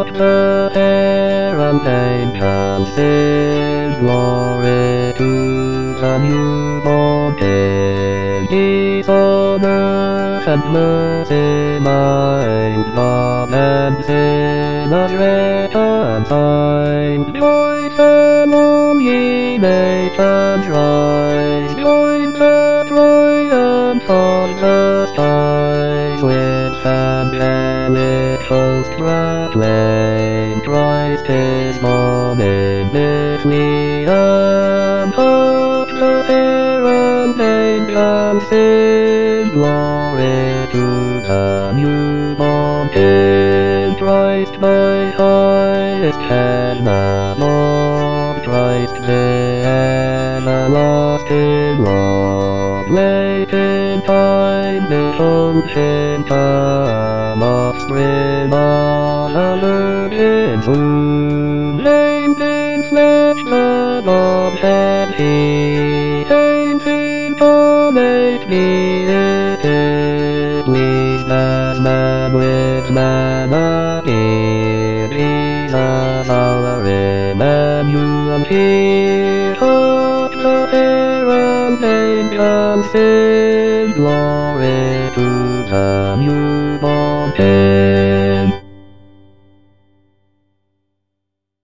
of the parent angels sing glory to the newborn King. Peace on earth and mercy mild, God and sinners reconciled. Join among ye nations rise, join the triumph on the skies, with angelic host proclaim Christ is born in Bethlehem. Hark the herald angels sing glory to the newborn King. Christ my highest Lord, Christ the everlasting Lord. Late in time, behold him come, offspring of the Virgin's womb. Named in flesh the Godhead he, painted on late created, pleased as man with man appeared. Jesus our Emmanuel here. Hark the herald angels sing glory to the newborn King.